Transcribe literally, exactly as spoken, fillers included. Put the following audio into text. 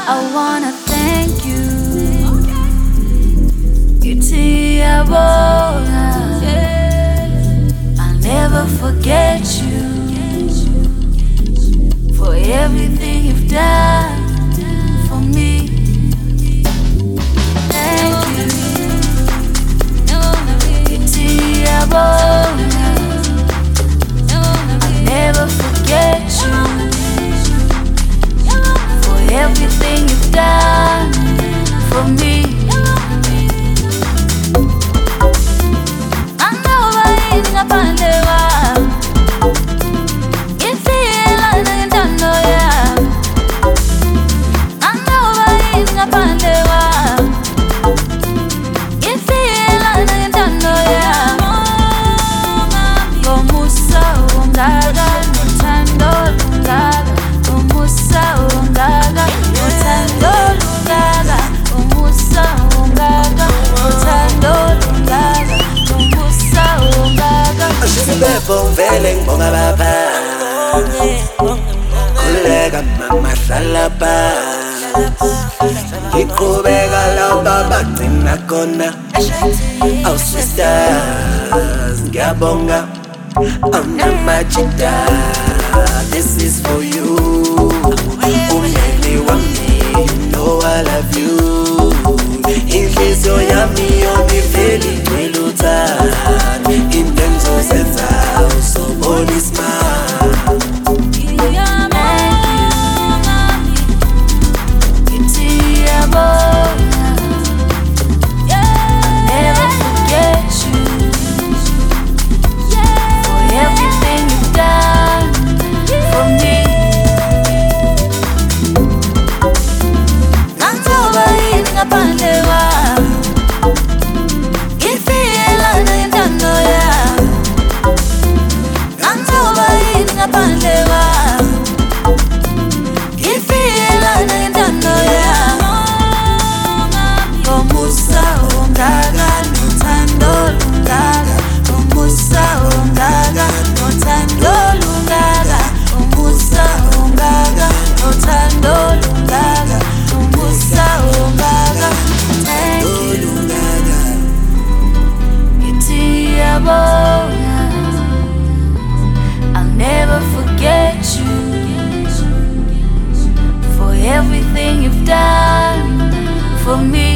I wanna thank you. Itiabola. I'll never forget you for everything you've done for me. Thank you. Itiabola. I'll never forget you for everything you've done for me. I know I ain't ngaphandle kwami, ngifila ngentando yami. I know I ain't ngaphandle kwami, ngifila ngentando yami. Ngomusa ongaka nothando lungaka, ngomusa ongaka nothando lungaka, ngomusa ongaka nothando lungaka, ngomusa ongaka. Asibebo vele ngibonga baba, khuleka mama hlala phansi, ngiqhubeka lapha bagcina khona. Awu sisters ngiyabonga, awunamajida. This is for you, umyeni wami, you know I love you. Inhliziyo yami yonivele igcwele uthando, into engizozenza uzobona isimanga. I'll never forget you for everything you've done for me.